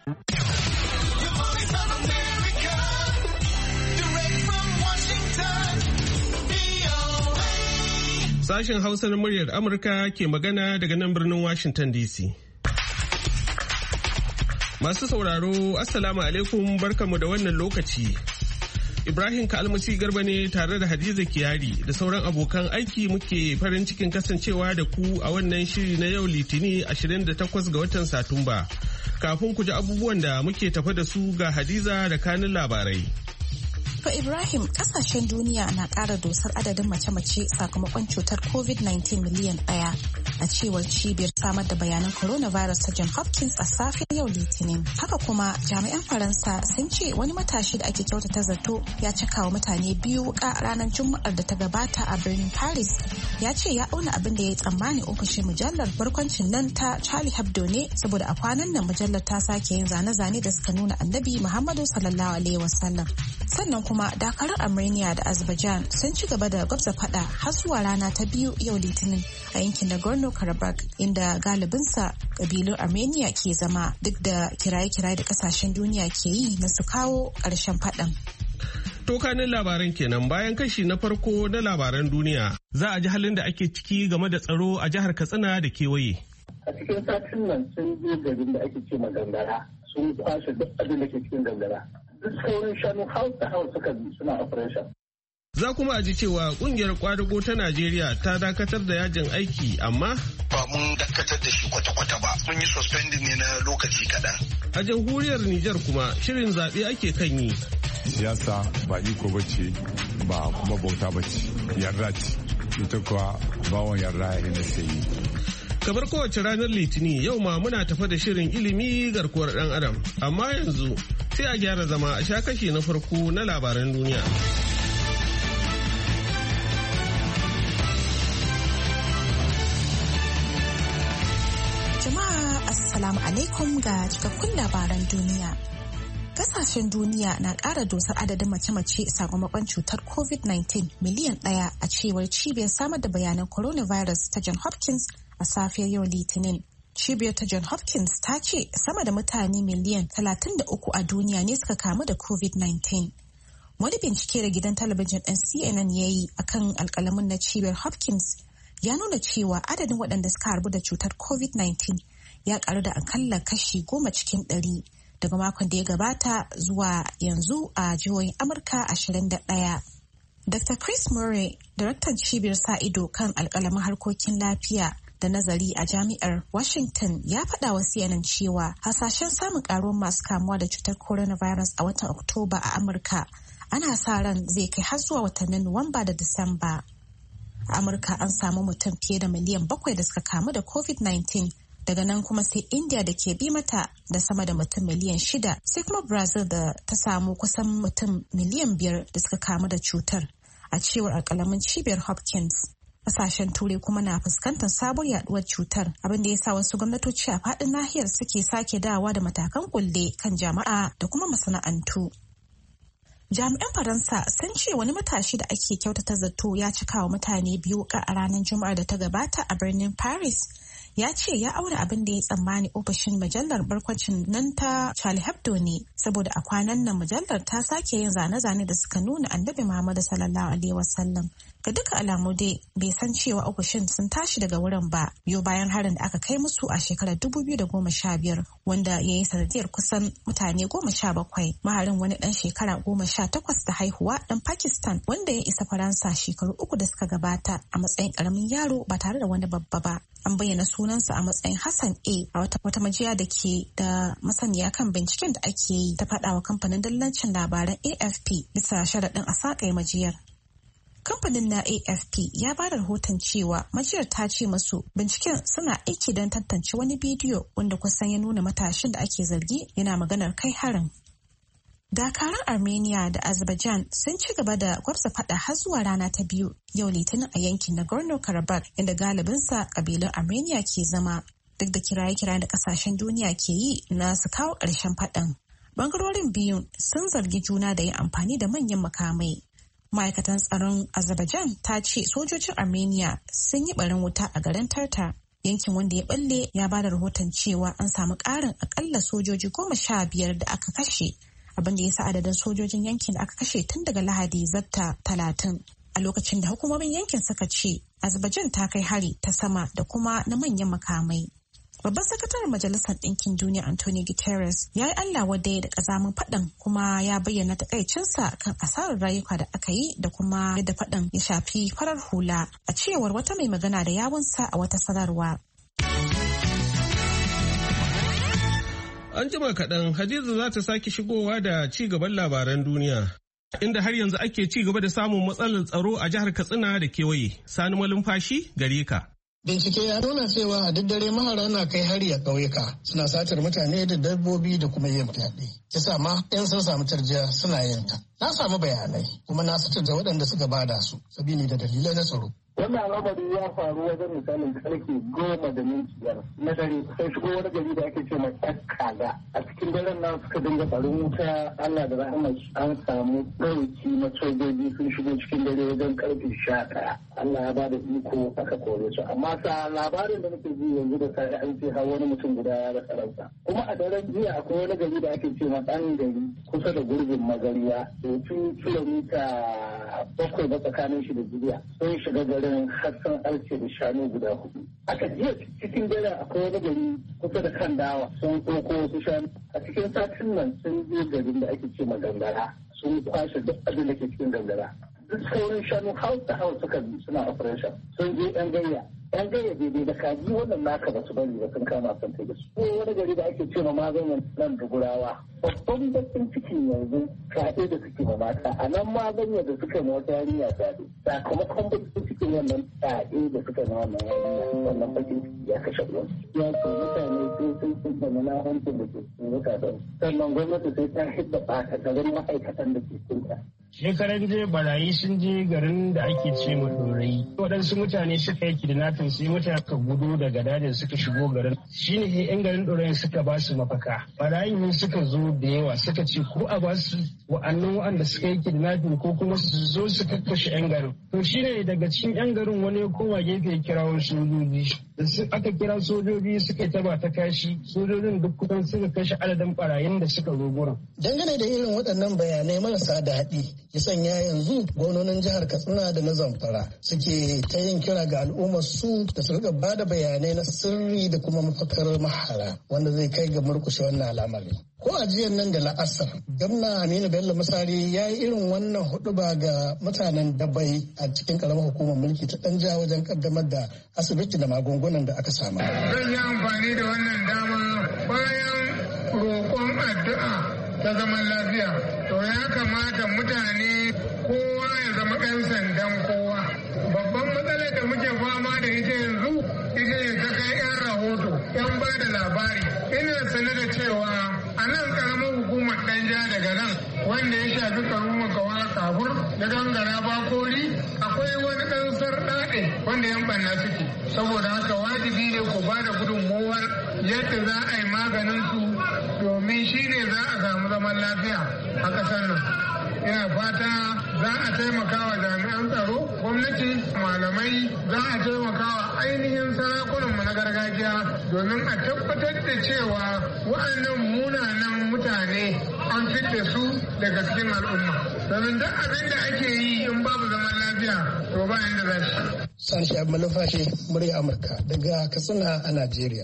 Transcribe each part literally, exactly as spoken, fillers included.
Sashen Hausa na muryar Amurka ke magana daga nan birnin Washington D C. Masu sauraro, Assalamu alaikum, barkanmu da wannan lokaci. Ibrahim Kalmasi Garba ne tare da Hadiza Kiyari da sauran abokan aiki muke farin cikin kasancewa da ku a wannan shiri na yau Litini ashirin da takwas ga watan Satumba. Kafin ku ji abubuwan da muke tafa da su ga Hadiza da kanin labarai. To Ibrahim, kasashen duniya na ƙara dosar adadin mace-mace sakamakon cutar covid nineteen miliyan ɗaya a cewar cibiyar samar da bayanan coronavirus ta John Hopkins a safiyar yau Litinin. Haka kuma jami'an Faransa sun ce wani matashi da ake kyautata zato ya cika wa mutane biyu wuka ranar Juma'ar da ta gabata a birnin Paris. Ya ce ya auna abin da ya yi tsammani ofishin mujallar barkwancin nan ta Charlie Hebdo ne saboda a kwanan nan mujallar ta sake yin zane-zane da suka nuna Annabi Muhammadu sallallahu alaihi wasallam. Sannan kuma dakarun Armenia da Azerbaijan sun ci gaba da gwabza fada har zuwa rana ta biyu yau Litinin a yankin Nagorno-Karabakh inda galibinsa kabilun Armenia ke zama duk da kiraye-kiraye da kasashen duniya ke yi na su kawo ƙarshen fadan. Tokanin labaran kenan bayan kashi na farko na labaran duniya za a ji halin da ake ciki game da tsaro a jihar Katsina da kewaye. A cikin satin nan sun je garin da ake ce Gangara sun kwashe duk abin da ke cikin Gangara. Duk sauran shanu house da house suka bi suna operation. Za kuma a ji cewa kungiyar kwadago ta Najeriya ta dakatar da yajin aiki amma ba mun dakatar da shi kwata-kwata ba. Mun yi suspending ne na lokaci kaɗan. A jamhuriyar Nijar kuma shirin zaɓe ake kan yi. Siyasa ba iko bace ba kuma bauta bace. Yarda ce. Ita kuwa bawon yarda ya na sayi. Kamar kowace ranar Litinin yau ma muna tafa da shirin ilimi garkuwar ɗan adam. Amma yanzu sai a gyara zama a sha kashi na farko na labaran duniya. Jama'a Assalamu alaikum ga cikakkun labaran duniya. Kasashen duniya na ƙara dosar adadin mace-mace sakamakon cutar covid nineteen miliyan ɗaya a cewar cibiyar samar da bayanan coronavirus ta John Hopkins a safiyar yau Litinin. Cibiyar ta John Hopkins ta ce sama da mutane miliyan talatin da uku a duniya ne suka kamu da covid nineteen. Wani bincike da gidan talabijin ɗin C N N ya yi a kan alƙalamin na cibiyar Hopkins ya nuna cewa adadin waɗanda suka harbu da cutar covid nineteen ya ƙaru da akalla kashi goma cikin ɗari daga makon da ya gabata zuwa yanzu a jihohin Amurka ashirin da ɗaya. Doctor Chris Murray, daraktan cibiyar sa ido kan alƙalamin harkokin lafiya da nazari a jami'ar Washington ya faɗa wa C N N cewa hasashen samun ƙaruwar masu kamuwa da cutar coronavirus a watan Oktoba a Amurka ana sa ran zai kai har zuwa watannin Nuwamba da Disamba. A Amurka an samu mutum fiye da miliyan bakwai da suka kamu da covid nineteen, daga nan kuma sai India da ke bi mata da sama da mutum miliyan shida, sai kuma Brazil da ta samu kusan mutum miliyan biyar da suka kamu da cutar a cewar alƙalamin cibiyar Hopkins. Kasashen turai kuma na fuskantar sabon yaduwar cutar, abin da ya sa wasu gwamnatoci a faɗin nahiyar suke sake dawa da matakan kulle kan jama'a da kuma masana'antu. Jami'an Faransa sun ce wani matashi da ake kyautata zato ya cika wa mutane biyu a ranar Juma'ar da ta gabata a birnin Paris. Ya ce ya auna abin da ya tsammani ofishin mujallar barkwacin nan ta Charlie Hebdo ne saboda a kwanan nan mujallar ta sake yin zane-zane da suka nuna Annabi Muhammadu sallallahu alaihi wasallam. Ga duka alamu dai bai san cewa ofishin sun tashi daga wurin ba biyo bayan harin da aka kai musu a shekarar dubu biyu da goma sha biyar wanda ya yi sanadiyar kusan mutane goma sha bakwai. Maharin wani dan shekara goma sha takwas da haihuwa dan Pakistan wanda ya isa Faransa shekaru uku da suka gabata a matsayin karamin yaro ba tare da wani babba ba. An bayyana sunansa a matsayin Hassan A a wata, wata majiya da ke da masaniya kan binciken da ake yi ta faɗa wa kamfanin dillancin labaran A F P bisa sharaɗin a saƙa majiyar. Kamfanin na A F P ya ba da rahoton cewa majiyar ta ce masu binciken suna aiki don tantance wani bidiyo wanda kusan ya nuna matashin da ake zargi yana maganar kai harin. Dakaran Armenia da Azerbaijan sun ci gaba da gwabza fada har zuwa rana ta biyu yau Litinin a yankin Nagorno-Karabakh inda galibinsa kabilun Armenia ke zama duk da kiraye-kiraye da kasashen duniya ke yi na su kawo ƙarshen fadan. Bangarorin biyun sun zargi juna da yin amfani da manyan makamai. Ma'aikatan tsaron Azerbaijan ta ce sojojin Armenia sun yi barin wuta a garin Tartar Yankin wanda ya balle ya bada rahoton cewa an samu ƙarin akalla sojoji goma sha biyar da aka kashe, abin da ya sa adadin sojojin yankin da aka kashe tun daga Lahadi zabta talatin. A lokacin da hukumomin yankin suka ce Azerbaijan ta kai hari ta sama da kuma na manyan makamai. Babban sakataren Majalisar Ɗinkin Duniya Antonio Guterres ya yi Allah wadai da ƙazamin faɗan kuma ya bayyana takaicinsa kan asarar rayuka da aka yi da kuma yadda faɗan ya shafi farar hula, a cewar wata mai magana da yawunsa a wata sanarwa. An jima kaɗan Hadiza za ta sake shigowa da ci gaban labaran duniya. Inda har yanzu ake ci gaba da samun matsalar tsaro a jihar Katsina da kewaye. Sani malumfashi gare ka. Bincike ya nuna cewa a duk dare mahara na kai hari a ƙauyuka, suna satar mutane da dabbobi da kuma yin fyaɗe. Yasa ma 'yan sun samu tarjiya suna yin ta. Na samu bayanai kuma na satar da waɗanda suka bada su sabili da dalilai na tsaro. Wannan al'amari ya faru wajen misalin karfe goma da minti biyar na dare sai shigo wani gari da ake ce mai kaga. A cikin daren nan suka dinga tsaron wuta, Allah da rahama an samu ɗauki na sojoji sun shigo cikin dare wajen karfe sha ɗaya. Allah ya bada iko aka kore su. Amma sa labarin da nake ji yanzu da sai an ce har wani mutum guda ya rasa ransa. Kuma a daren jiya akwai wani gari da ake ce ma ɗan gari kusa da gurbin Magariya. Da tun kilomita bakwai ba tsakanin shi da Jibiya. Sun shiga garin Hassan Alce da shanu guda hudu. Aka jiya cikin dare akwai wani gari kusa da kan dawa sun ɗauko wasu shanu. A cikin satin nan sun je garin da ake ce ma gangara, sun kwashe duk abin da ke cikin gangara. Duk sauran shanu house da house suka bi suna operation. Sun je yan gayya. Yan gayya daidai da kaji wannan naka ba su bari ba sun kama sun kai da su. Ko wani gari da ake ce ma maganin nan da gurawa. Babban bakin cikin yanzu kaɗe da suke ma mata. A nan maganin da suka ma wata yarinya kaɗe. Sakamakon bakin cikin wannan kaɗe da suka ma wannan yarinya. Wannan bakin ciki ya kashe ruwan. Ya ce mutane sai sun sun da manahancin da ke cikin mutanen. Sannan gwamnati sai ta hidda ɓata garin ma'aikatan da ke kunta. Shekaran je barayi sun je garin da ake ce ma Dorayi. Waɗansu mutane suka yi kidnapping sai mutane ka gudu daga dajin suka shigo garin. Shine he yan garin Dorayi suka ba su mafaka. Barayin ne suka zo da yawa suka ce ko a ba su wa'annan wa'anda suka yi kidnapping ko kuma su zo su kakkashe yan garin. To shine daga cikin yan garin wani ya koma gefe ya kirawo sojoji. Aka kira sojoji suka taba ta kashi, sojojin duk kusan suka kashe adadin barayin da suka zo gurin. Dangane da irin waɗannan bayanai marasa daɗi ya sanya yanzu gwamnonin jihar Katsina da na Zamfara suke ta yin kira ga al'ummar su da su rika bada bayanai na sirri da kuma mafakar mahara wanda zai kai ga murkushe wannan al'amari. Ko a jiyan nan da la'asar, Gwamna Aminu Bello Masari ya yi irin wannan huɗuba ga mutanen Dabai a cikin karamar hukumar mulki ta Danja wajen kaddamar da asibiti da magungunan da aka samu. Zan yi amfani da wannan dama bayan roƙon addu'a ta zaman lafiya. To ya kamata mutane kowa ya zama ɗan sandan kowa. Babban matsalar da muke fama da ita yanzu ita ne ta kai 'yan rahoto, 'yan ba da labari. Ina sanar da cewa a nan karamar hukumar Danja daga nan wanda ya shafi karuwar kawa kabur da gangara bakori akwai wani ɗan sarɗaɗe wanda yan ɓanna suke. Saboda haka wajibi ne ku ba da gudunmowar yadda za a yi maganin su domin shi ne za a samu zaman lafiya a ƙasar nan. Ina fata za a taimaka wa jami'an tsaro, gwamnati, malamai, za a taimaka wa ainihin sarakunanmu na gargajiya domin a tabbatar da cewa wa'annan munanan mutane an fidda su daga cikin al'umma. Domin duk abin da ake yi in babu zaman lafiya to ba inda za shi. Sani Shabi Malumfashi, murya Amurka daga Katsina a Najeriya.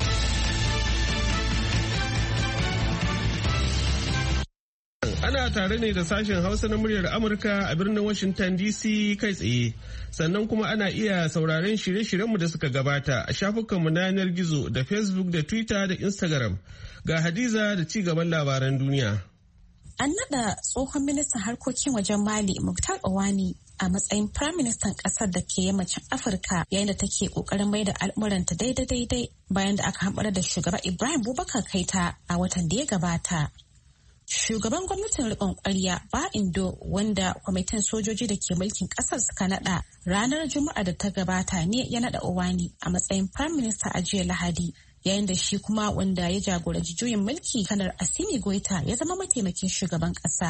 Ana tare ne da sashen Hausa na muryar Amurka a birnin Washington D C kai tsaye. Sannan kuma ana iya sauraren shirye-shiryenmu da suka gabata a shafukanmu na yanar gizo da Facebook da Twitter da Instagram. Ga Hadiza da ci gaban labaran duniya. An naɗa tsohon ministan harkokin wajen Mali Muktar Owani a matsayin Prime Ministan ƙasar da ke yammacin Afirka yayin da take ƙoƙarin mai da al'amuranta daidai-daidai bayan da aka hamɓar da shugaba Ibrahim Boubacar Keita a watan da ya gabata. Shugaban gwamnatin riƙon ƙwarya ba Indo wanda kwamitin sojoji da ke mulkin ƙasar suka naɗa ranar Juma'a da ta gabata ne ya naɗa Owani a matsayin Prime Minister a jiya Lahadi, yayin da shi kuma wanda ya jagoranci juyin mulki kanar Assimi Goita ya zama mataimakin shugaban ƙasa.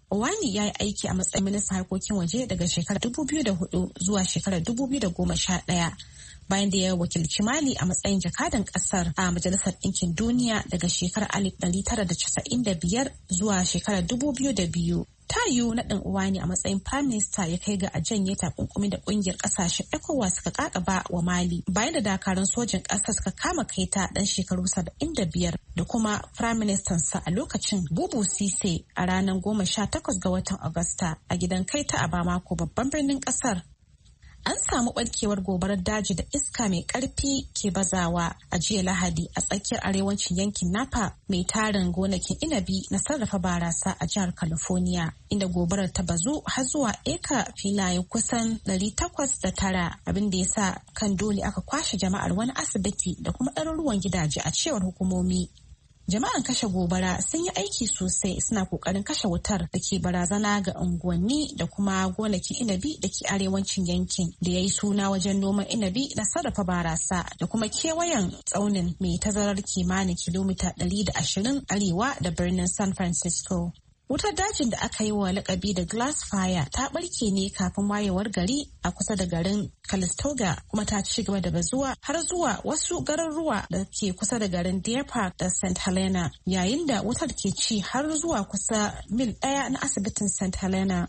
Owani ya yi aiki a matsayin ministan harkokin waje daga shekarar dubu biyu da hudu zuwa shekarar dubu biyu da goma sha ɗaya. Bayan da ya wakilci Mali a matsayin jakadan kasar a Majalisar Ɗinkin Duniya daga shekarar alif ɗari tara da casa'in da biyar zuwa shekarar dubu biyu da biyu. Ta yiwu naɗin Owani a matsayin Prime Minister ya kai ga a janye takunkumi da ƙungiyar ƙasashen ECOWAS suka ƙaƙaba wa Mali bayan da dakarun sojin ƙasar suka kama Keita ɗan shekaru saba'in da biyar da kuma Prime Minister sa a lokacin Bubu Sise a ranar goma sha takwas ga watan Agusta a gidan Keita a Bamako babban birnin ƙasar. An samu ɓarkewar gobarar daji da iska mai ƙarfi ke bazawa a jiya Lahadi a tsakiyar arewacin yankin Napa mai tarin gonakin inabi na sarrafa barasa a jihar California, inda gobarar ta bazu har zuwa eka filayen kusan ɗari takwas da tara, abin da ya sa kan dole aka kwashe jama'ar wani asibiti da kuma ɗaruruwan gidaje a cewar hukumomi. Jama'an kashe gobara sun yi aiki sosai suna kokarin kashe wutar da ke barazana ga unguwanni da kuma gonakin inabi da ke arewacin yankin da ya yi suna wajen noman inabi na sarrafa barasa da kuma kewayen tsaunin mai tazarar kimanin kilomita ɗari da ashirin arewa da birnin San Francisco. Wutar dajin da aka yi wa lakabi da glass fire ta barke ne kafin wayewar gari a kusa da garin Calistoga kuma ta ci gaba da bazuwa har zuwa wasu garuruwa da ke kusa da garin Deer Park da Saint Helena, yayin da wutar ke ci har zuwa kusa mil ɗaya na asibitin Saint Helena.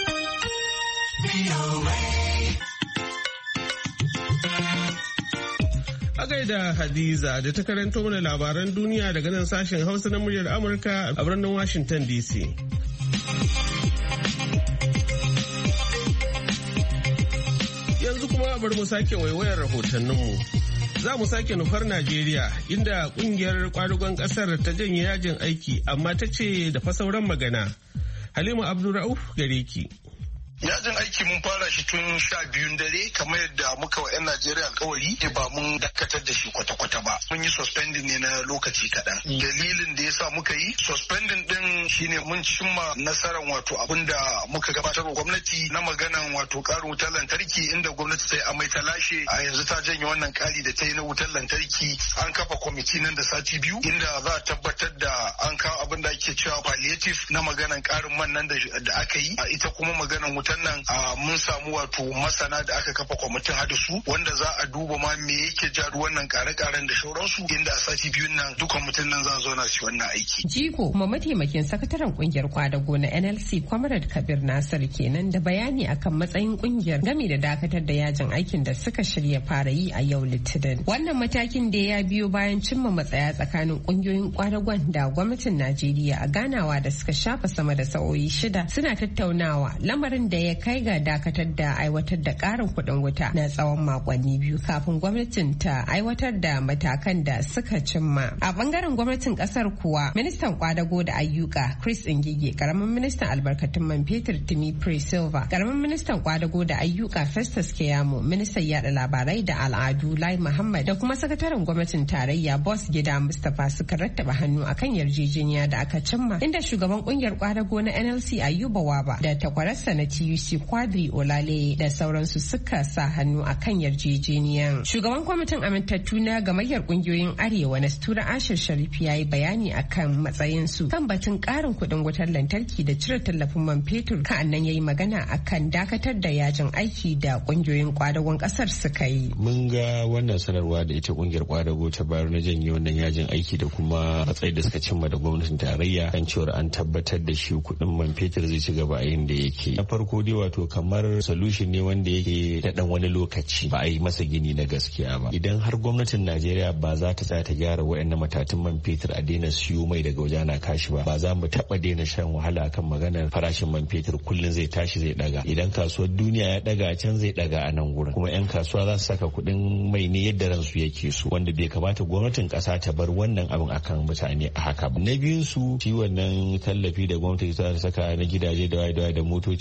A gaida Hadiza da ta karanto mana labaran duniya daga nan sashen Hausa na muryar Amurka a birnin Washington D C. Yanzu kuma bari mu sake waiwayar rahotanninmu. Za mu sake nufar Najeriya inda kungiyar kwadugon kasar ta janye yajin aiki amma ta ce da fa sauran magana. Halima Abdulrauf gare ki. Yajin aiki mun fara shi tun sha biyun dare kamar yadda muka wa 'yan Najeriya alkawari ba mun dakatar da shi kwata-kwata ba. Mun yi suspending ne na lokaci kaɗan. Dalilin da ya sa muka yi suspending din shine mun cimma nasarar wato abin da muka gabatar wa gwamnati na maganan wato ƙarin wutar lantarki inda gwamnati ta yi amai ta lashe a yanzu ta janye wannan ƙari da ta yi na wutar lantarki. An kafa kwamiti nan da sati biyu inda za a tabbatar da an kawo abin da ake cewa palliative na maganan ƙarin man nan da aka yi. Ita kuma maganan wutar nan mun samu wato masana da aka kafa kwamitin hada su wanda za a duba ma me yake ja wannan kare-karen da shauransu inda a sati biyun nan dukan mutum nan za a zauna su wannan aiki. Jigo kuma mataimakin sakataren kungiyar kwadago na N L C Comrade Kabir Nasir kenan da bayani akan matsayin kungiyar game da dakatar da yajin aikin da suka shirya fara yi a yau Litinin. Wannan matakin da ya biyo bayan cimma matsaya tsakanin kungiyoyin kwadagon da gwamnatin Najeriya a ganawa da suka shafa sama da sa'o'i shida suna tattaunawa lamarin da ya kai ga dakatar da aiwatar da karin kuɗin wuta na tsawon makonni biyu kafin gwamnatin ta aiwatar da matakan da suka cimma. A bangaren gwamnatin kasar kuwa ministan kwadago da ayyuka Chris Ngige, karamin ministan albarkatun man fetur Timi Silva, karamin ministan kwadago da ayyuka Festus Keyamo, ministan yada labarai da al'adu Lai Muhammad da kuma sakataren gwamnatin tarayya Boss Gida Mustapha suka rattaba hannu akan yarjejeniya da aka cimma inda shugaban kungiyar kwadago na N L C Ayuba Waba da takwararsa na T U C Quadri Olale da sauransu suka sa hannu a kan yarjejeniyan. Shugaban kwamitin amintattu na gamayyar kungiyoyin Arewa na Stura Ashir Sharif ya yi bayani akan matsayinsu kan batun karin kuɗin wutar lantarki da cire tallafin man fetur, ka'annan ya yi magana akan dakatar da yajin aiki da kungiyoyin kwadagon kasar suka yi. Mun ga wannan sanarwa da ita kungiyar kwadago ta bayar na janye wannan yajin aiki da kuma matsayi da suka cimma da gwamnatin tarayya kan cewar an tabbatar da shi kuɗin man fetur zai ci gaba a yin da yake. Na farko dai wato kamar solution ne wanda yake da dan wani lokaci ba a yi masa gini na gaskiya ba. Idan har gwamnatin Najeriya ba za ta tsaya ta gyara waɗannan matatun man fetur a daina siyo mai daga waje na kashi ba, ba za mu taɓa daina shan wahala kan maganar farashin man fetur kullum zai tashi zai daga. Idan kasuwar duniya ya daga can zai daga a nan gurin, kuma 'yan kasuwa za su saka kuɗin mai ne yadda ransu yake so, wanda bai kamata gwamnatin ƙasa ta bar wannan abin akan mutane a haka ba. Na biyun su shi wannan tallafi da gwamnati ta saka na gidaje da waye da motoci, duk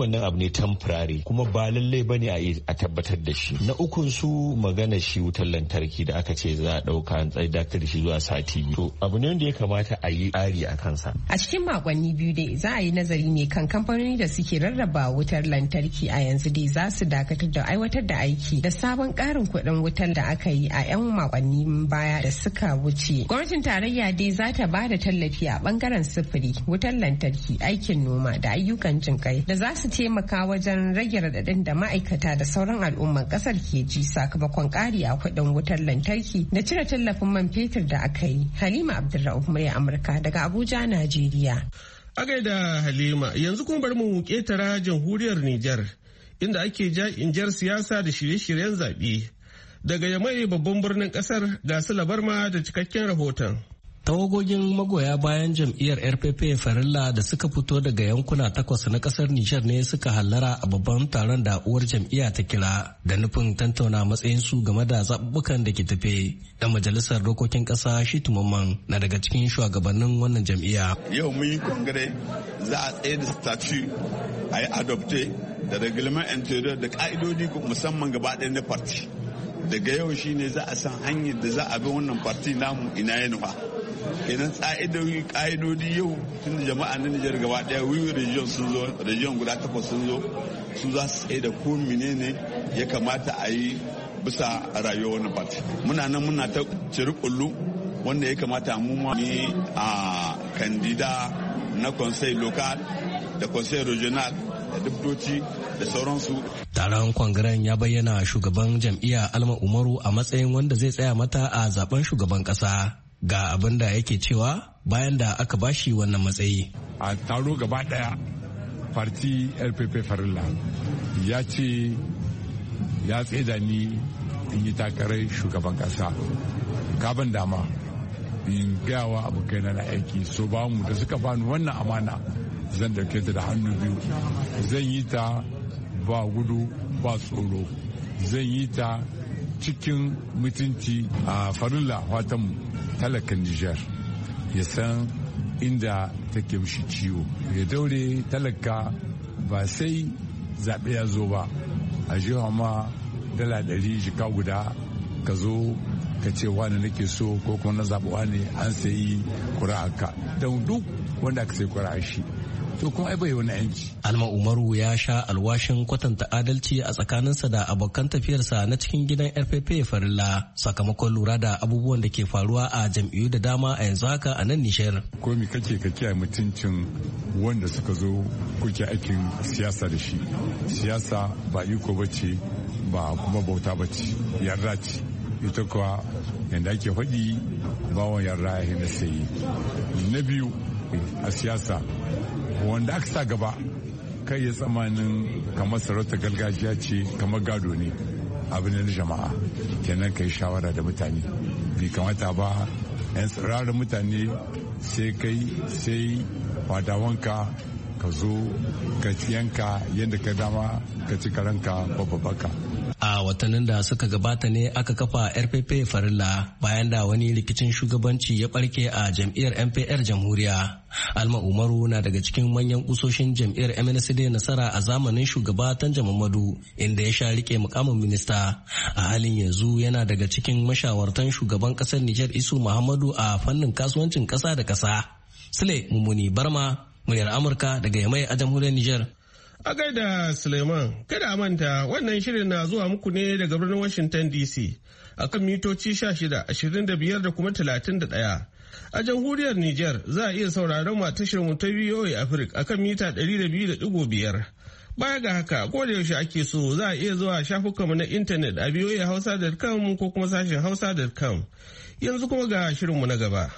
wannan abu ne temporary kuma ba lallai bane a tabbatar da shi. Na ukun su magana shi wutar lantarki da aka ce za a dauka an tsaye dakatar da shi zuwa sati biyu. To abu ne wanda ya kamata a yi tsari a kansa. A cikin makonni biyu dai za a yi nazari ne kan kamfanoni da suke rarraba wutar lantarki a yanzu dai za su dakatar da aiwatar da aiki da sabon karin kuɗin wutar da aka yi a 'yan makonni baya da suka wuce. Gwamnatin tarayya dai za ta ba da tallafi a bangaren sufuri, wutar lantarki, aikin noma da ayyukan jinkai da za su taimaka wajen rage raɗaɗin da ma'aikata da sauran al'umman ƙasar ke ji sakamakon ƙari a kuɗin wutar lantarki da cire tallafin man fetur da aka yi. Halima Abdulra'uf murya Amurka daga Abuja, Najeriya. A gaida Halima, yanzu kuma bari mu ƙetara jamhuriyar Nijar inda ake ja injar siyasa da shirye-shiryen zaɓe. Daga Yamai babban birnin ƙasar ga su labarma da cikakken rahoton. Tawagogin magoya bayan jam'iyyar R P P Farilla da suka fito daga yankuna takwas na kasar Nijar ne suka hallara a babban taron da uwar jam'iyya ta kira da nufin tantauna matsayinsu game da zaɓuɓɓukan da ke tafe. Dan majalisar dokokin ƙasa Shitu Mamman na daga cikin shugabannin wannan jam'iyya. Yau mun yi kongire za a tsaye da statut a yi adopte da reglement interior da ka'idodi musamman gaba ɗaya na parti. Daga yau shine za a san hanyar da za a bi wannan parti namu ina ya nufa. Kenan ƙa'idodi ƙa'idodi yau tun da jama'a na Nijar gaba ɗaya wiwi region sun zo region guda takwas sun zo su za su tsaye da ko menene ya kamata a yi bisa rayuwar wannan party. Muna nan muna ta ciri kullu wanda ya kamata mu ma ne a kandida na conseil local da conseil regional da dubdoci da sauransu. Taron kwangaren ya bayyana shugaban jam'iyya Alma Umaru a matsayin wanda zai tsaya mata a zaben shugaban ƙasa. Ga abin da yake cewa bayan da aka bashi wannan matsayi. A taro gaba daya farti L P P Farilla ya ce ya tsaida ni in yi takarar shugaban kasa. Gaban dama in gayawa abokai na aiki so ba mu da suka bani wannan amana zan dauke ta da hannu biyu. Zan yi ta ba gudu ba tsoro. Zan yi ta cikin mutunci a Farilla watan talakan Nijar ya san inda take mishi ciwo, ya daure talaka ba sai zaɓe ya zo ba a jiha ma dala ɗari jika guda ka zo ka ce wani nake so ko kuma na zaɓi wani an sayi ƙura'arka don duk wanda aka sayi ƙura'ar shi to kuma ai bai wani yanci. Alma Umaru ya sha alwashin kwatanta adalci a tsakaninsa da abokan tafiyarsa na cikin gidan R P P Farilla sakamakon lura da abubuwan da ke faruwa a jam'iyyu da dama a yanzu haka a nan Nijar. Ko mi kake ka kiyaye mutuncin wanda suka zo kuke aikin siyasa da shi. Siyasa ba iko bace ba kuma bauta bace yarda ce. Ita kuwa yanda ake faɗi bawon yarda ya na sayi. Na biyu a siyasa wanda aka sa gaba kai ya tsamanin kamar sarauta gargajiya ce kamar gado ne abin na jama'a kenan kai shawara da mutane bai kamata ba yan tsirarin mutane sai kai sai fadawanka ka zo ka yanka yadda ka dama ka ci karanka babbaka. A watannin da suka gabata ne aka kafa R P P Farilla bayan da wani rikicin shugabanci ya barke a jam'iyyar M P R Jamhuriya. Alma Umaru na daga cikin manyan kusoshin jam'iyyar M N C D Nasara a zamanin shugaba Tanja Muhammadu inda ya sha rike mukamin minista. A halin yanzu yana daga cikin mashawartan shugaban kasar Nijar Isu Muhammadu a fannin kasuwancin kasa da kasa. Sule Mumuni Barma, muryar Amurka daga Yamai a jamhuriyar Nijar. A gaida Suleiman, kada a manta wannan shirin na zuwa muku ne daga birnin Washington D C a kan mitoci sha shida, ashirin da biyar da kuma talatin da ɗaya. A jamhuriyar Nijar za a iya sauraron mu a tashar mu ta V O A Africa a kan mita ɗari da biyu da ɗigo biyar. Baya ga haka, ko da yaushe ake so za a iya zuwa shafukanmu na intanet a v o a hausa dot com ko kuma sashen hausa dot com. Yanzu kuma ga shirinmu na gaba.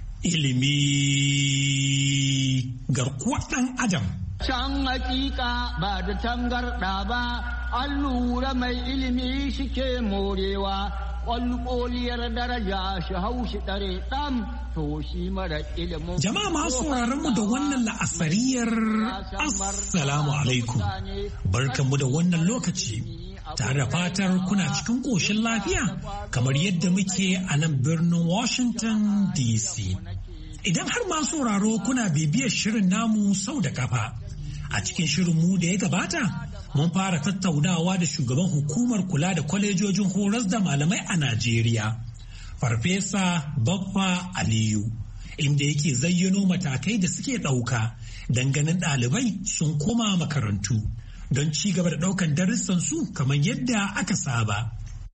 Ilimi garkuwar ɗan Adam. Can hakika ba da tangarɗa ba, an lura mai ilimi shike morewa, ƙwalƙoliyar daraja shi haushi ɗare ɗan to shi mara ilimin. Jama'a masu mu da wannan la'asariyar Assalamu alaikum, barkanmu da wannan lokaci. Tare da fatar kuna cikin ƙoshin lafiya kamar yadda muke a nan birnin Washington D C. Idan har masu sauraro kuna bibiyar shirin namu sau da kafa. A cikin shirin mu da ya gabata, mun fara tattaunawa da shugaban hukumar kula da kwalejojin horas da malamai a Najeriya, Farfesa Baffa Aliyu, inda yake zayyano matakai da suke ɗauka ganin ɗalibai sun koma makarantu don ci gaba da ɗaukan darussan su kamar yadda aka saba.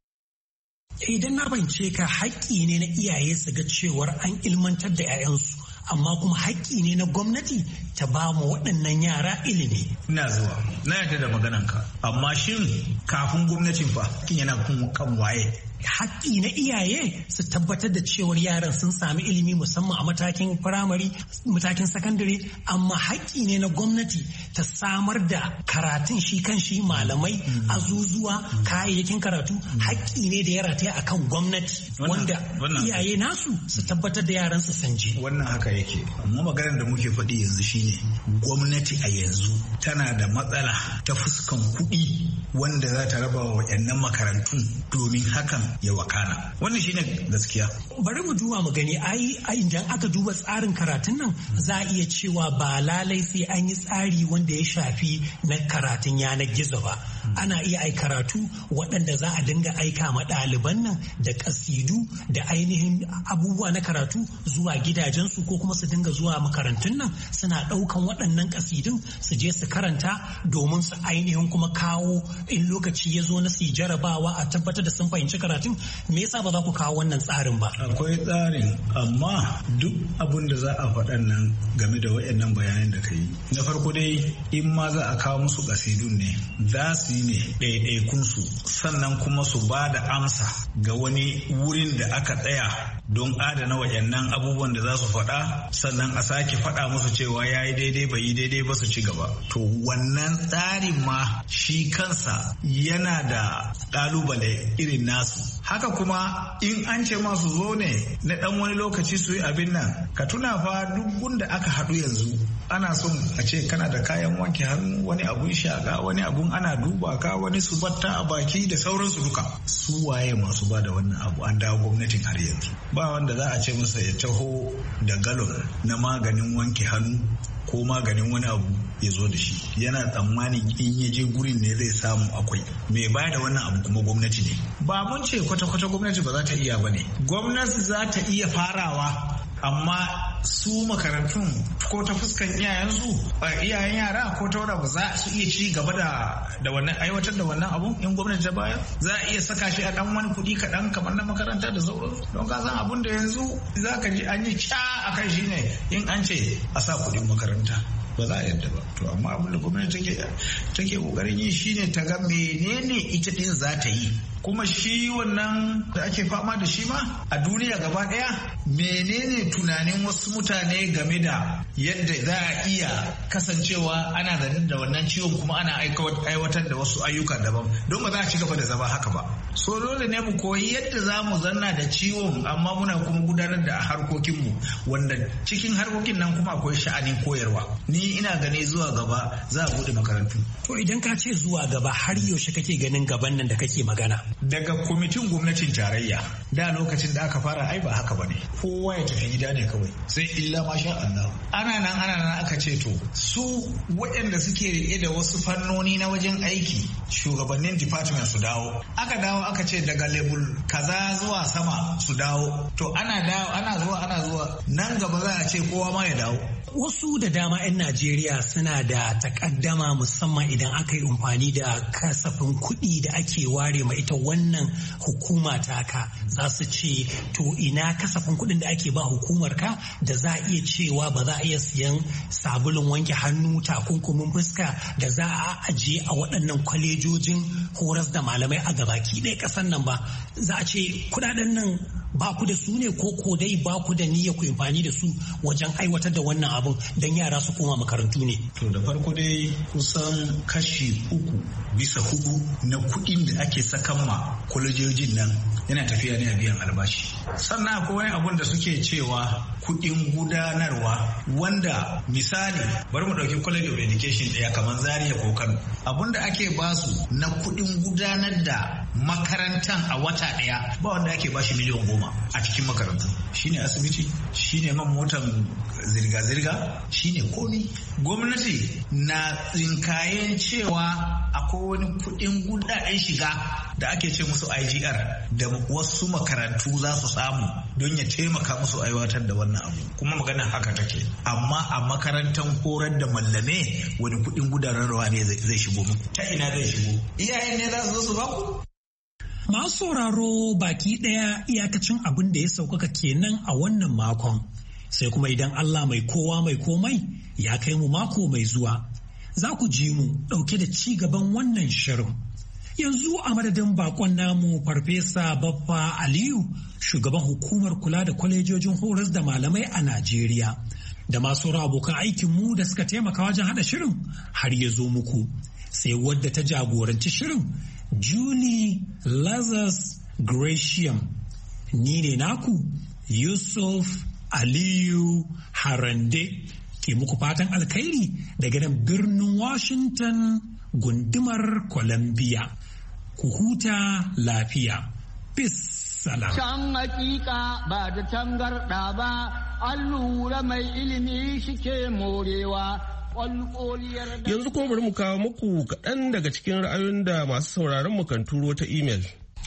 Idan na bance ka, haƙƙi ne na iyaye su ga cewar an ilmantar da 'ya'yansu, amma kuma haƙƙi ne na gwamnati ta ba mu waɗannan yara ilimi. Ina zuwa, na yarda da maganarka, amma shin kafin gwamnatin fa kin yana kan waye? Haƙƙi na iyaye su tabbatar da cewar yaran sun sami ilimi musamman a matakin firamare, matakin sakandare, amma haƙƙi ne na gwamnati ta samar da karatun shi kan shi, malamai, azuzuwa, kayayyakin karatu. Haƙƙi ne da ya rataya akan gwamnati wanda iyaye nasu su tabbatar da yaran su san ji. Wannan haka yake, amma maganar da muke faɗi yanzu shine gwamnati a yanzu tana da matsala ta fuskan kuɗi wanda za ta raba wa waɗannan makarantun domin hakan ya wakana. Wannan shine gaskiya. Bari mu duba mu gani, ai idan aka duba tsarin karatun nan za a iya cewa ba lalai sai an yi tsari wanda ya shafi na karatun yanar gizo ba. Ana iya ai karatu waɗanda za a dinga aika ma ɗaliban nan da kasidu da ainihin abubuwa na karatu zuwa gidajensu, ko kuma su dinga zuwa makarantun nan suna ɗaukan waɗannan kasidun su je su karanta domin su ainihin kuma kawo in lokaci ya zo na su jarabawa a tabbatar da sun fahimci karatun. Me yasa ba za ku kawo wannan tsarin ba? Akwai tsarin, amma duk abin da za a faɗan nan game da waɗannan bayanan da ka yi, na farko dai in ma za a kawo musu kasidun ne za su yi ne ɗaiɗaikunsu, sannan kuma su ba da amsa ga wani wurin da aka tsaya don adana waɗannan abubuwan da za su faɗa, sannan a sake faɗa musu cewa ya yi daidai bai yi daidai ba su ci gaba. To wannan tsarin ma shi kansa yana da ƙalubale irin nasu. Haka kuma in an ce masu zo ne na ɗan wani lokaci su yi abin nan, ka tuna fa duk gunda aka haɗu yanzu ana son a ce kana da kayan wanke hannu, wani abun shaƙa, wani abun ana duba ka, wani su batta a baki da sauransu duka. Su waye masu ba da wannan abu? An dawo gwamnatin har yanzu ba wanda za a ce masa ya taho da galon na maganin wanke hannu ko maganin wani abu ya zo da shi, yana tsammanin in ya je gurin ne zai samu akwai mai ba da wannan abu kuma gwamnati ne. Ba mun ce kwata-kwata gwamnati ba za ta iya ba ne, gwamnati za ta iya farawa, amma su makarantun ko ta fuskan iyayensu iyayen yara ko ta wadda ba za su iya ci gaba da da wannan aiwatar da wannan abun in gwamnati ta bayar. Za a iya saka shi a dan wani kuɗi kaɗan kamar na makaranta da sauransu, don ka san abun da yanzu za ka ji an yi ca a kan shi ne in an ce a sa kuɗin makaranta ba za a yadda ba. To amma abin da gwamnati take take kokarin yi shine ta ga menene ita din za ta yi, kuma shi wannan da ake fama da shi ma a duniya gaba daya, menene tunanin wasu mutane game da yadda za a iya kasancewa ana zanen da wannan ciwon kuma ana aiwatar da wasu ayyuka daban, don ba za a ci gaba da zama haka ba. So dole ne mu koyi yadda za mu zanna da ciwon, amma muna kuma gudanar da harkokinmu, wanda cikin harkokin nan kuma akwai sha'anin koyarwa. Ni ina gane zuwa gaba za a bude makarantu. To idan ka ce zuwa gaba, har yaushe kake ganin gaban nan da kake magana? Daga kwamitin gwamnatin tarayya, da lokacin da aka fara ai ba haka bane, kowa ya tafi gida ne kawai, sai illa masha Allah. Ana nan ana nan aka ce to su waɗanda suke rike da wasu fannoni na wajen aiki, shugabannin department su dawo. Aka dawo aka ce daga level kaza zuwa sama su dawo. To ana dawo ana zuwa ana zuwa nan gaba za a ce kowa ma ya dawo. Wasu da dama 'yan Najeriya suna da takaddama, musamman idan aka yi amfani da kasafin kuɗi da ake ware ma ita wannan hukuma taka. Za su ce to ina kasafin kuɗin da ake ba hukumar ka da za a iya cewa ba za a iya siyan sabulun wanke hannu, takunkumin fuska da za a ajiye a waɗannan kwalejojin horas da malamai a gabaki ɗaya ƙasar nan ba. Za a ce kuɗaɗen nan ba ku da su ne, ko ko dai ba ku da niyya ku amfani da su wajen aiwatar da wannan abun don yara su koma makarantu ne? To da farko dai kusan kashi uku bisa hudu na kuɗin da ake sakan ma kwalejojin nan yana tafiya ne a biyan albashi. Sannan akwai wani abun da suke cewa kuɗin gudanarwa, wanda misali bari mu ɗauki college of education ɗaya kamar Zaria ko Kano, abun da ake basu na kuɗin gudanar da makarantan a wata ɗaya ba wanda ake bashi miliyan goma. a cikin makarantu, shine asibiti, shine man motan zirga-zirga, shine komi. Gwamnati na tsinkayen cewa akwai wani kuɗin kuɗaɗen shiga da ake ce musu I G R da wasu makarantu za su samu don ya taimaka musu aiwatar da wannan abu, kuma maganar haka take. Amma a makarantar horar da mallame wani kuɗin gudanarwa ne zai shigo muku, ta ina zai shigo? Iyayen ne za su zo su baku? Masu sauraro baki ɗaya iyakacin abin da ya sauƙaƙa kenan a wannan makon, sai kuma idan Allah mai kowa mai komai ya kai mu mako mai zuwa, za ku ji mu ɗauke da ci gaban wannan shirin. Yanzu a madadin bakon namu Farfesa Baffa Aliyu, shugaban hukumar kula da kwalejojin horas da malamai a Najeriya, da masu abokan aikinmu da suka taimaka wajen haɗa shirin har ya zo muku, sai wadda ta jagoranci shirin Julie Lazarus Gratiam. Ni ne naku Yusuf Aliyu Harande ke muku fatan alkhairi daga nan birnin Washington gundumar Columbia. Ku huta lafiya. Peace salam. Can hakika ba da tangarɗa ba, an lura mai ilimi shike morewa. Yanzu kuma bari mu kawo muku kaɗan daga cikin ra'ayoyin da masu sauraron mu kan turo ta imel.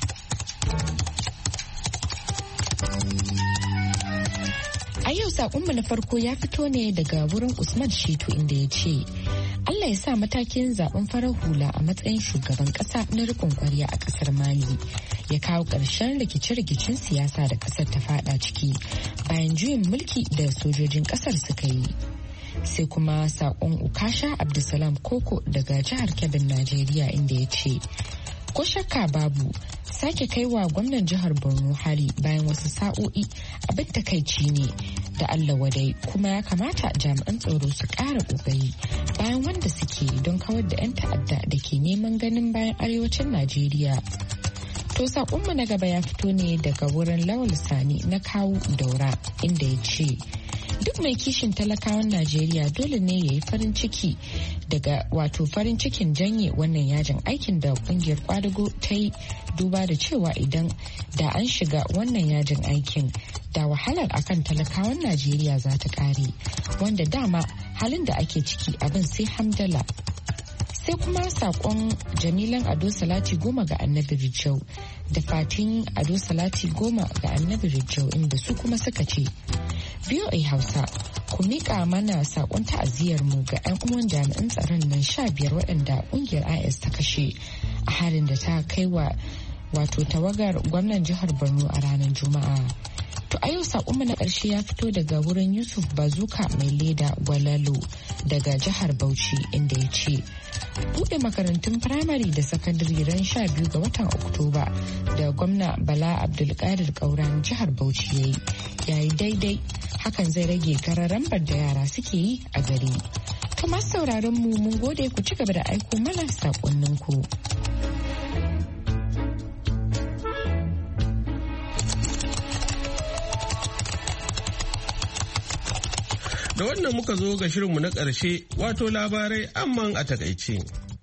A yau saƙonmu na farko ya fito ne daga wurin Usman Shitu inda ya ce, Allah ya sa matakin zaben farar hula a matsayin shugaban ƙasa na riƙon ƙwarya a ƙasar Mali ya kawo ƙarshen rikice-rikicen siyasa da ƙasar ta faɗa ciki bayan juyin mulki da sojojin ƙasar suka yi. Sai kuma saƙon Ukasha Abdulsalam Koko daga jihar Kebbin, Najeriya inda ya ce, ko shakka babu sake kaiwa gwamnan jihar Borno hari bayan wasu sa'o'i abin takaici ne da Allah wadai, kuma ya kamata jami'an tsaro su ƙara ƙoƙari bayan wanda suke don kawar da 'yan ta'adda da ke neman ganin bayan arewacin Najeriya. To saƙonmu na gaba ya fito ne daga wurin Lawal Sani na Kawu Daura inda ya ce, duk mai kishin talakawan Najeriya dole ne ya yi farin ciki daga wato farin cikin janye wannan yajin aikin da kungiyar kwadago ta yi, duba da cewa idan da an shiga wannan yajin aikin da wahalar akan talakawan Najeriya za ta kare, wanda dama halin da ake ciki abin sai hamdala. Sai kuma sakon Jamilan Ado Salati goma ga Annabi Rijau da Fatin Ado Salati goma ga Annabi Rijau inda su kuma suka ce, V O A Hausa, ku miƙa mana saƙon ta'aziyar mu ga 'yan uwan jami'an tsaron nan sha biyar waɗanda ƙungiyar I S ta kashe a harin da ta kai wa wato tawagar gwamnan jihar Borno a ranar Juma'a. To a yau saƙonmu na ƙarshe ya fito daga wurin Yusuf Bazuka mai leda Gwalalo daga jihar Bauchi inda ya ce, buɗe makarantun firamare da sakandare ran sha biyu ga watan Oktoba da gwamna Bala Abdulkadir Kauran jihar Bauchi ya yi yayi daidai, hakan zai rage gararambar da yara suke yi a gari. To masu sauraron mu mun gode, ku ci gaba da aiko mana saƙonninku. Da wannan muka zo ga shirinmu na ƙarshe, wato labarai amman a takaice.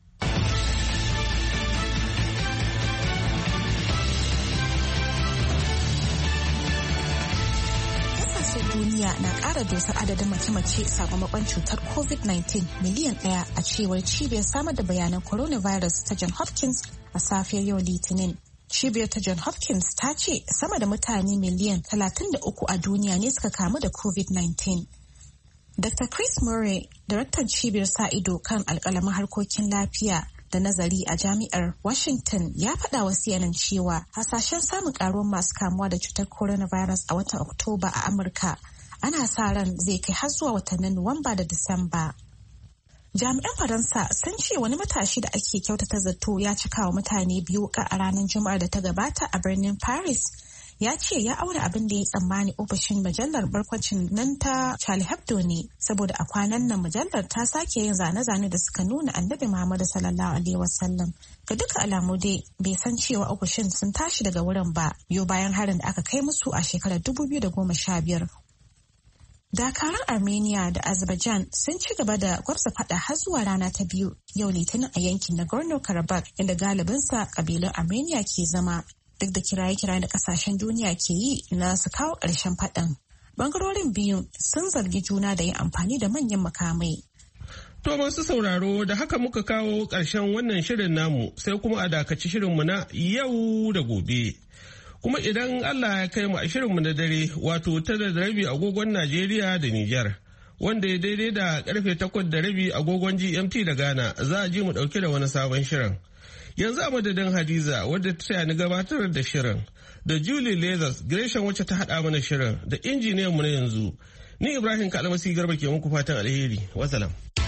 Ƙasashen duniya na ƙara dosar adadin mace-mace sakamakon cutar covid nineteen miliyan ɗaya a cewar cibiyar samar da bayanan coronavirus ta John Hopkins a safiyar yau Litinin. Cibiyar ta John Hopkins ta ce sama da mutane miliyan talatin da uku a duniya ne suka kamu da covid nineteen. Doctor Chris Murray, daraktan cibiyar sa ido kan alƙalamin harkokin lafiya da nazari a jami'ar Washington, ya faɗa wa C N N cewa hasashen samun ƙaruwar masu kamuwa da cutar coronavirus a watan Oktoba a Amurka ana sa ran zai kai har zuwa watannin Nuwamba da Disamba. Jami'an Faransa sun ce wani matashi da ake kyautata zato ya cika wa mutane biyu wuƙa a ranar Juma'ar da ta gabata a birnin Paris. Ya ce ya aure abin da ya tsammani ofishin mujallar barkwacin nan ta Charlie Hebdo ne, saboda a kwanan nan mujallar ta sake yin zane-zane da suka nuna annabi Muhammadu sallallahu alaihi wasallam. Ga duka alamu dai bai san cewa ofishin sun tashi daga wurin ba, biyo bayan harin da aka kai musu a shekarar dubu biyu da goma sha biyar. Dakaran Armenia da Azerbaijan sun ci gaba da gwabza fada har zuwa rana ta biyu yau Litinin a yankin Nagorno-Karabakh, inda galibinsa kabilun Armenia ke zama. duk da kiraye-kiraye da kasashen duniya ke yi na su kawo ƙarshen faɗan. Bangarorin biyun sun zargi juna da yin amfani da manyan makamai. To masu sauraro da haka muka kawo ƙarshen wannan shirin namu sai kuma a dakaci shirinmu na yau da gobe. Kuma idan Allah ya kai mu a shirinmu na dare wato tara da rabi agogon Najeriya da Nijar. Wanda ya daidai da karfe takwas da rabi agogon G M T da Ghana za a ji mu dauke da wani sabon shirin. Yanzu a madadin Hadiza wadda ta taya ni gabatar da shirin da Julie Lazarus Gresham wacce ta haɗa mana shirin da injiniyan mu na yanzu. Ni Ibrahim Kalmasi Garba ke muku fatan alheri. Wasalam.